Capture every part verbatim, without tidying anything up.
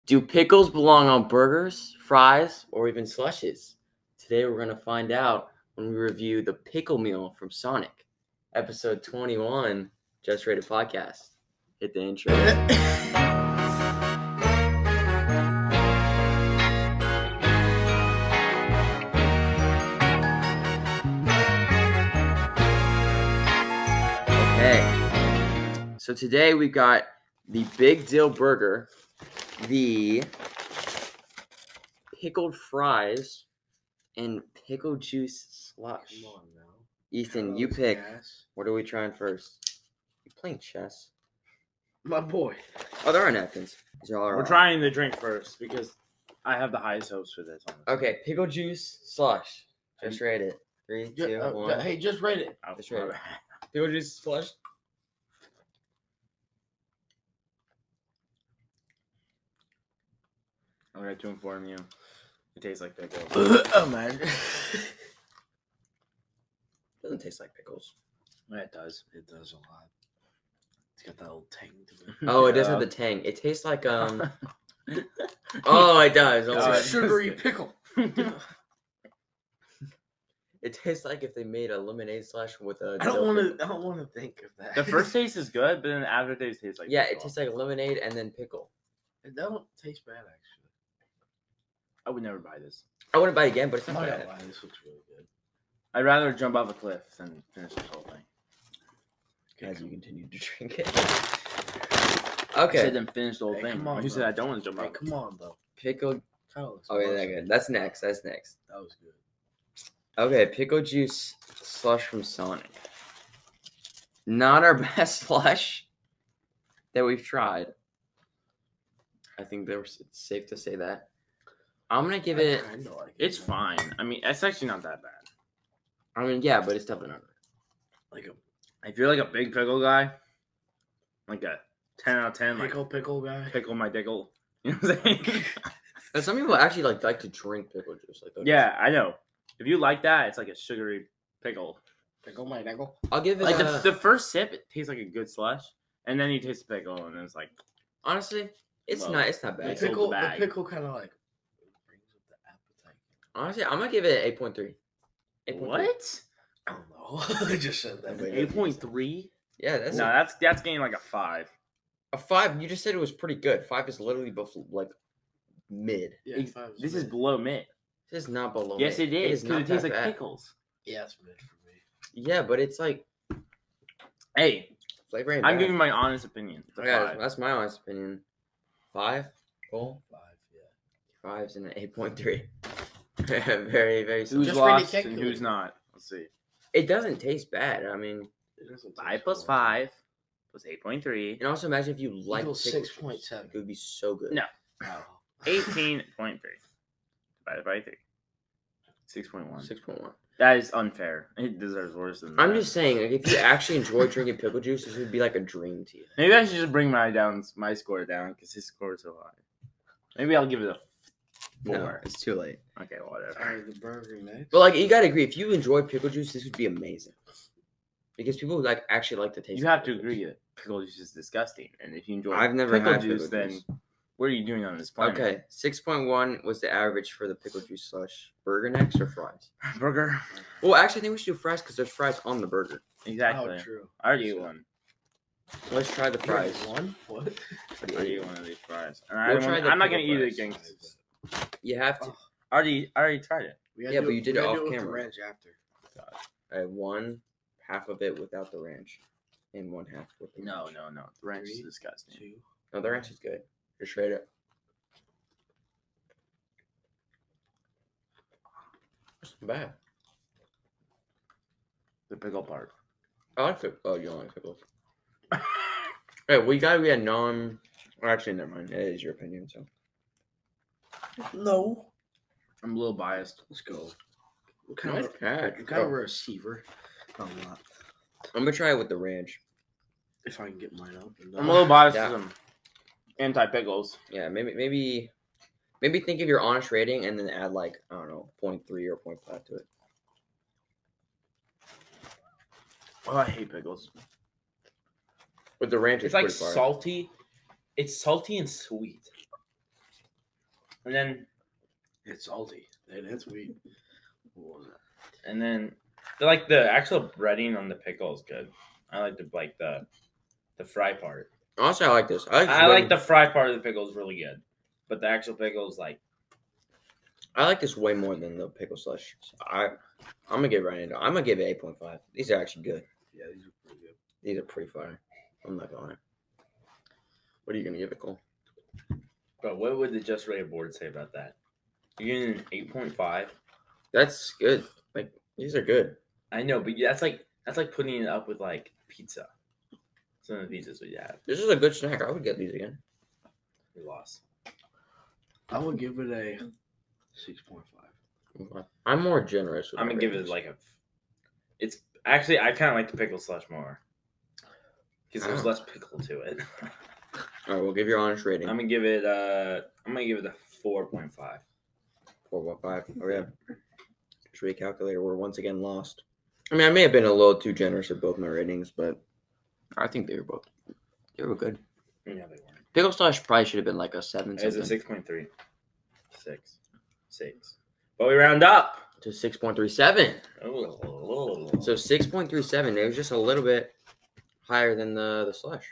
Do pickles belong on burgers, fries, or even slushes? Today we're going to find out when we review the pickle meal from Sonic. Episode twenty-one, Just Rated Podcast. Hit the intro. Okay. So today we've got the Big Dill Burger, the pickled fries, and pickle juice slush. Come on now. Ethan, Hell's you pick. ass. What are we trying first? You playing chess? My boy. Oh, there are napkins. These are all We're right. trying the drink first because I have the highest hopes for this. Honestly. Okay, pickle juice slush. Just rate it. Three, Ju- two, uh, one. Hey, just rate it. Oh, Just rate my it. bad. Pickle juice slush. I'm going to inform you. It tastes like pickle. oh man. Doesn't taste like pickles. Yeah, it does. It does a lot. It's got that little tang to it. Oh, it does have the tang. It tastes like um. Oh, it does. It's Oh, a it- sugary pickle. It tastes like if they made a lemonade slush with a. I don't dill want pickle. to. I don't want to think of that. The first taste is good, but then the aftertaste tastes like Yeah, pickle. it tastes like lemonade and then pickle. It don't taste bad actually. I would never buy this. I wouldn't buy it again, but it's I'm not not bad. gonna lie. This looks really good. I'd rather jump off a cliff than finish this whole thing. As you continue to drink it. I Okay, said then finish the whole Hey, thing. come on, Who said bro. I don't want to jump Hey, off? come on, though. pickle. Kind of looks. Oh, yeah, that delicious. good. That's next. That's next. That was good. Okay, pickle juice slush from Sonic. Not our best slush that we've tried. I think there was, it's safe to say that. I'm gonna give I it. kinda like it, It's man. fine. I mean, it's actually not that bad. I mean, yeah, but it's definitely not. Like a If you're like a big pickle guy, like a ten out of ten, pickle, like pickle guy. pickle my dickle. You know what I'm saying? And some people actually like like to drink pickle juice. Like, Yeah, I know. If you like that, it's like a sugary pickle. Pickle my pickle. I'll give it. Like a, the, the first sip, it tastes like a good slush, and then you taste the pickle, and then it's like, honestly, it's Well, not. It's not The They bad. sold pickle. the The, bag. pickle kind of like brings up the appetite. Honestly, I'm gonna give it eight point three. what? I don't know. I just said that. but- Eight point three? Yeah, that's No, a, that's that's getting like a five. a five. You just said it was pretty good. Five is literally bef- like mid. Yeah, Ex- five is This is mid. below mid. This is not below. Yes, mid. it is not because it tastes that like bad. pickles. Yeah, it's mid for me. Yeah, but it's like Hey, flavor. Ain't I'm bad. giving my honest opinion. It's a Yeah, five. that's my honest opinion. Five. Cool. Five. Yeah. Five's and an eight point three. very, very. Who's Simple. Just ready lost to and calculate. who's not? Let's see. It doesn't taste bad. I mean, It doesn't Five taste plus horrible. five plus eight point three. and also imagine if you like Equals pickle six point seven. juice. It would be so good. No. Oh. Eighteen point three divided by three. Six point one. Six point one. That is unfair. It deserves worse than that. I'm just saying, like, if you actually enjoy drinking pickle juice, this would be like a dream to you. Maybe I should just bring my down my score down because his score is so high. Maybe I'll give it a four. No, it's too late. Okay, whatever. Alright, the burger next. But like, you gotta agree. If you enjoy pickle juice, this would be amazing. Because people like actually like the taste. You of have to pickle agree juice. that pickle juice is disgusting, and if you enjoy I've never pickle had juice, pickle then juice. what are you doing on this planet? Okay, six point one was the average for the pickle juice slush. Burger next or fries? burger. Well, actually, I think we should do fries because there's fries on the burger. Exactly. Oh, true. I already ate one. Let's try the You already fries. One? What? I already ate one of these fries. And I We'll don't try want- the I'm not gonna pickle eat it fries. again. 'cause it's- You have to. Oh, I already, I already tried it. we gotta Yeah, do but you did we it gotta off do with the camera. ranch after. I had one half of it without the ranch, and one half with the No, ranch. no, no. The ranch is Three, disgusting. Two. No, the ranch is good. Just straight up. It's not bad. The pickle part. I like it. Oh, you don't like pickles. Hey, we got we had non. Or actually, never mind. It is your opinion, so. No. I'm a little biased. Let's go. What kind Nice of catch. what kind of Oh. a receiver? No, I'm not. I'm gonna try it with the ranch. If I can get mine up. And I'm a little biased Yeah. to some anti pickles. Yeah, maybe maybe maybe think of your honest rating and then add like I don't know, point three or point five to it. Oh, I hate pickles. With the ranch, It's it's, like pretty fire. salty. It's salty and sweet. And then It's salty. And it's sweet. What was that? and then the, like the actual breading on the pickle is good. I like the like the the fry part. Honestly, I like this. I like, this I way- like the fry part of the pickle is really good, but the actual pickle is like I like this way more than the pickle slush. So I, I'm gonna give Ryan. I'm gonna give it eight point five. These are actually good. Yeah, these are pretty good. These are pretty fire. I'm not gonna lie. What are you gonna give it, Cole? But what would the just rated board say about that? You're getting an eight point five. That's good. Like these are good. I know, but that's like that's like putting it up with like pizza. Some of the pizzas we have. This is a good snack. I would get these again. We lost. I would give it a six point five. I'm more generous. With I'm my gonna give it ratings. like a. It's actually I kind of like the pickle slush more because there's Oh. less pickle to it. All right, we'll give your honest rating. I'm gonna give it. Uh, I'm gonna give it a four point five. Four point five. Oh yeah. Just recalculator. We're once again lost. I mean, I may have been a little too generous with both my ratings, but I think they were both. They were good. Yeah, they weren't. Pickle slush probably should have been like a seven. It's a something. six point three. Six. Six. But we round up. To six point three seven. Oh. So six point three seven. It was just a little bit higher than the the slush.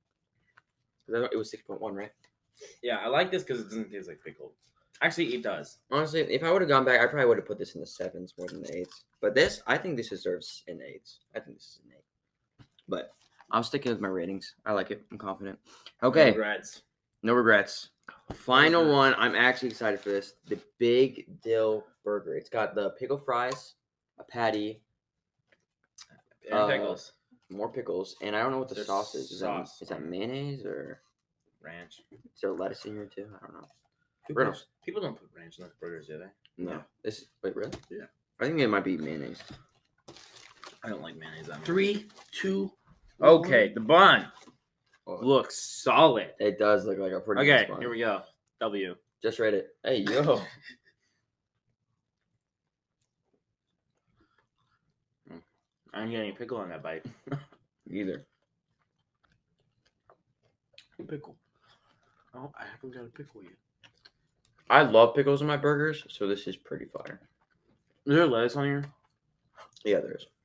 It was six point one, right? Yeah, I like this because it doesn't taste like pickle. Actually, it does. Honestly, if I would have gone back, I probably would have put this in the sevens more than the eights. But this, I think this deserves an eights. I think this is an eight. But I'm sticking with my ratings. I like it. I'm confident. Okay, Congrats. no regrets. Final regrets. one. I'm actually excited for this. The Big Dill Burger. It's got the pickle fries, a patty, And Uh, pickles. more pickles, and I don't know what the There's sauce is. Is that, sauce. is that mayonnaise or Ranch. is there lettuce in here too? I don't know. People, Reynolds. people don't put ranch in their burgers, do they? No. Yeah. This wait really? Yeah. I think it might be mayonnaise. I don't like mayonnaise that much. Three, two. Okay, the bun Oh, looks solid. it does look like a pretty. Okay, nice bun. here we go. W. Just read it. Hey yo. I didn't get any pickle on that bite. Either. Pickle. Oh, I haven't got a pickle yet. I love pickles in my burgers, so this is pretty fire. Is there lettuce on here? Yeah, there is.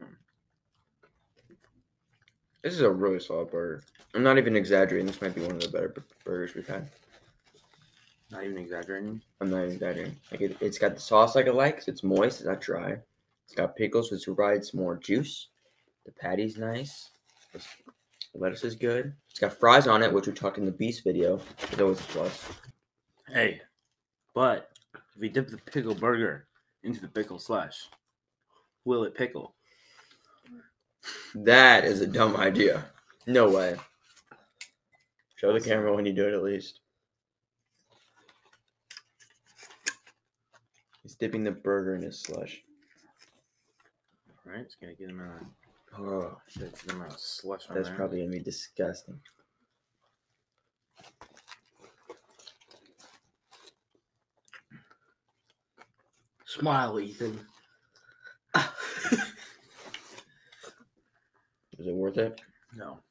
This is a really solid burger. I'm not even exaggerating. This might be one of the better b- burgers we've had. Not even exaggerating. I'm not even exaggerating. Like it, it's got the sauce like I like. 'Cause it's moist. It's not dry. It's got pickles, which provides more juice. The patty's nice. The lettuce is good. It's got fries on it, which we talked in the Beast video. It's always a plus. Hey, but if we dip the pickle burger into the pickle slush, will it pickle? That is a dumb idea. No way. Show the camera when you do it at least. He's dipping the burger in his slush. All right, it's gonna get him out. Oh, Get him out of slush on that's there. probably gonna be disgusting. Smile, Ethan. Is it worth it? No.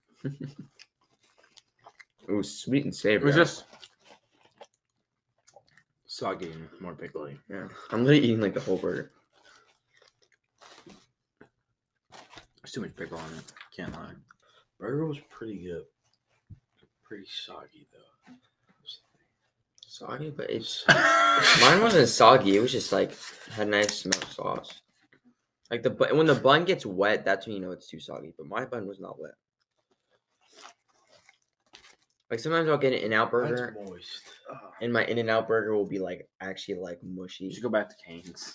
It was sweet and savory. It was just soggy and more pickly. yeah. I'm literally eating like the whole burger. There's too much pickle on it. Can't lie. Burger was pretty good. Pretty soggy though. Soggy, but it's mine wasn't soggy. It was just like had nice smell of sauce. Like the bu- when the bun gets wet, that's when you know it's too soggy. But my bun was not wet. Like sometimes I'll get an In-N-Out burger, That's moist. Oh. and my In-N-Out burger will be like actually like mushy. You should go back to Cane's.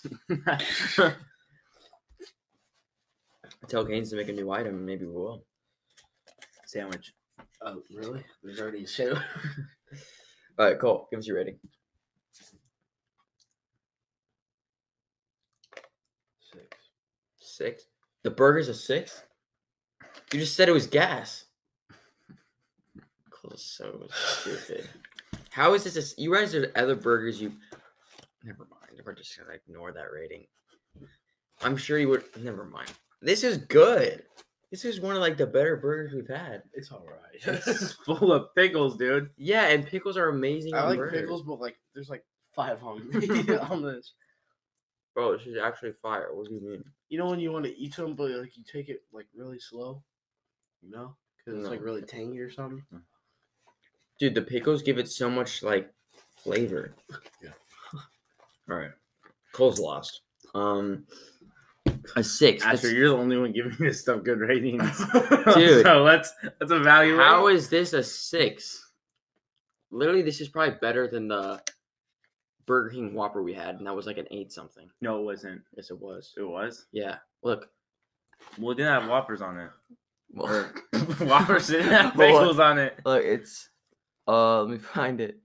Tell Cane's to make a new item, and maybe we will. Sandwich. Oh, really? There's already a show. All right, Cole, give us your rating. Six. Six. The burger's a six. You just said it was gas. Cole's so stupid. How is this? A, s- you guys are other burgers. You. Never mind. We're just gonna ignore that rating. I'm sure you would. Never mind. This is good. This is one of like the better burgers we've had. It's all right. It's full of pickles, dude. Yeah, and pickles are amazing. I on like burgers. pickles, but like there's like five on on this. Bro, this is actually fire. What do you mean? You know when you want to eat something, but like you take it like really slow, you know, because it's like No. really tangy or something. Dude, the pickles give it so much like flavor. Yeah. All right. Cole's lost. Um, a six. Asher, That's- you're the only one giving this stuff good ratings. Dude. So let's let's evaluate. How is this a six? Literally, this is probably better than the Burger King Whopper we had, and that was like an eight something. No, it wasn't. Yes, it was. It was. Yeah. Look. Well, it didn't have Whoppers on it. Well, Whoppers didn't have But what- bagels on it. look, it's. Uh, let me find it.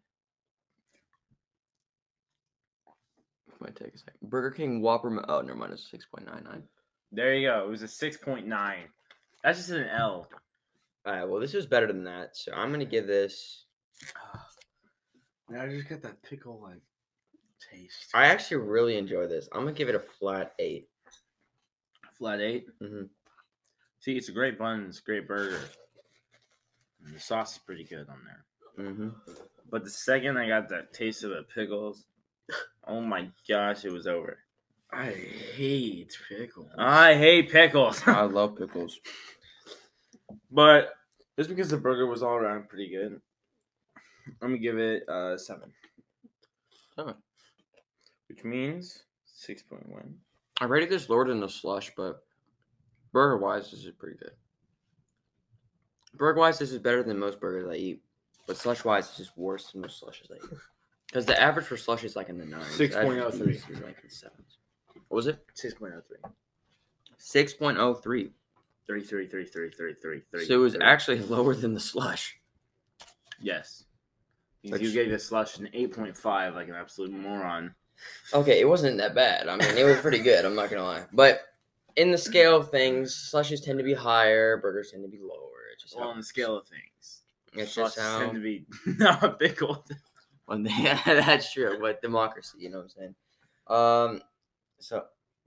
It might take a second. Burger King Whopper. Oh, never mind. It's six point nine nine. There you go. It was a six point nine. That's just an L. All right. Well, this was better than that, so I'm gonna give this. Yeah, I just got that pickle like taste. I actually really enjoy this. I'm gonna give it a flat eight. Flat eight. Mm-hmm. See, it's a great bun. It's a great burger. And the sauce is pretty good on there. Mm-hmm. But the second I got that taste of the pickles, oh my gosh, it was over. I hate pickles. I hate pickles. I love pickles. But just because the burger was all around pretty good, I'm gonna give it uh seven. Seven. Which means six point one. I rated this lower than the slush, but burger wise, this is pretty good. Burger wise, this is better than most burgers I eat, but slush wise, this is worse than most slushes I eat. Because the average for slush is like in the nines. six point oh three. This is like in sevens. What was it? six point oh three. six point oh three. thirty-three, thirty-three, thirty-three, thirty-three. So it was actually lower than the slush. Yes. Because Which- you gave the slush an eight point five like an absolute moron. Okay, it wasn't that bad. I mean, it was pretty good. I'm not gonna lie. But in the scale of things, slushes tend to be higher, burgers tend to be lower. It's just Well, how on the scale of things, it's slushes just how tend to be not pickled. Well, yeah, that's true. But democracy, you know what I'm saying? Um, so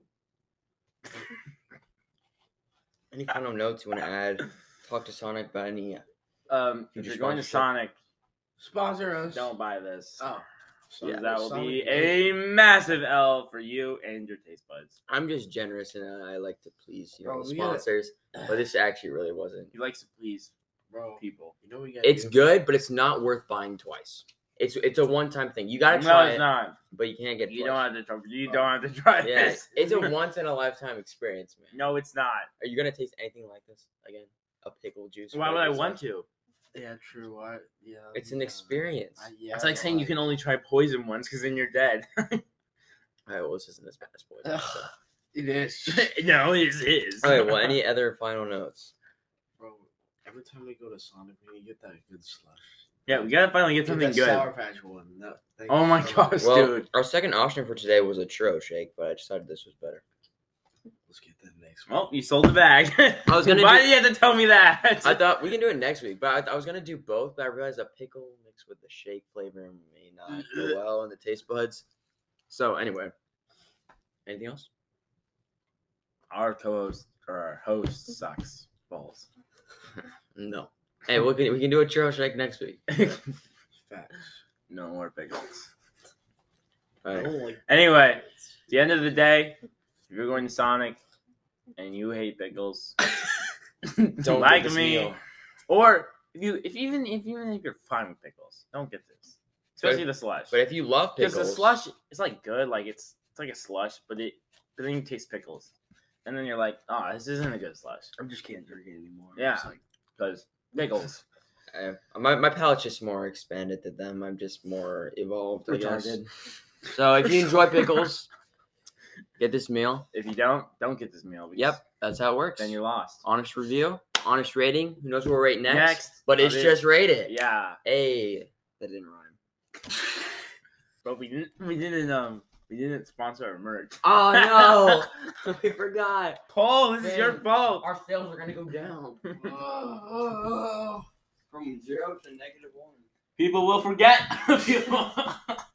any final notes you want to add? Talk to Sonic about any? Um, Future if you're going to sponsorship. Sonic, Sponsor us. don't buy this. Oh. Yeah, Yeah, that will Sonic be is- a massive L for you and your taste buds. I'm just generous and I like to please you know Bro, the we gotta- sponsors, but this actually really wasn't. He likes to please Bro, people. you know we got. It's good, but it's not worth buying twice. It's it's a one time thing. You gotta No, try it's it, not. but you can't get. You twice. don't have to try. You don't have to try Yeah, this. it's a once in a lifetime experience, man. No, it's not. Are you gonna taste anything like this again? A pickle juice? Why would I flavored want slush? to? Yeah, true. I, yeah. It's an yeah. experience. I, yeah, It's like but, saying you can only try poison once because then you're dead. All right, well, this isn't as bad as poison. So. It is. No, it is. Okay, well, any other final notes? Bro, every time we go to Sonic, we need to get that good slush. Yeah, we gotta finally get Get something that good. Sour Patch one. No, thank Oh you my so gosh. much. Well, Dude. our second option for today was a churro shake, but I decided this was better. Let's get that next one. Well, you sold the bag. I was gonna Why do- did you have to tell me that? I thought we can do it next week, but I, I was gonna do both, but I realized a pickle mixed with the shake flavor may not go well in the taste buds. So anyway, anything else? Our co-host or our host sucks balls. No. Hey, we can we can do a churro shake next week. Facts. No more pickles. All I right. don't like Anyway, at the end of the day, if you're going to Sonic and you hate pickles, Don't like get this me, meal. or if you if even if even if you're fine with pickles, don't get this, especially the slush. But if you love Because pickles, the slush is like good, like it's it's like a slush, but it but then you taste pickles, and then you're like, oh, this isn't a good slush I just can't drink it anymore. Yeah. It's like, because pickles. uh, my my palate's just more expanded than them. I'm just more evolved, I guess. Retarded. So if you enjoy pickles, get this meal. If you don't, don't get this meal. Because Yep, that's how it works. Then you're lost. Honest review, honest rating. Who knows what we'll rate next? Next, but it's I'll do- just rated. Yeah, Hey, that didn't rhyme. but we didn't. We didn't. Um, we didn't sponsor our merch. Oh no, we forgot. Paul, this is your Man. fault. Our sales are gonna go down oh, from zero to negative one. People will forget. People-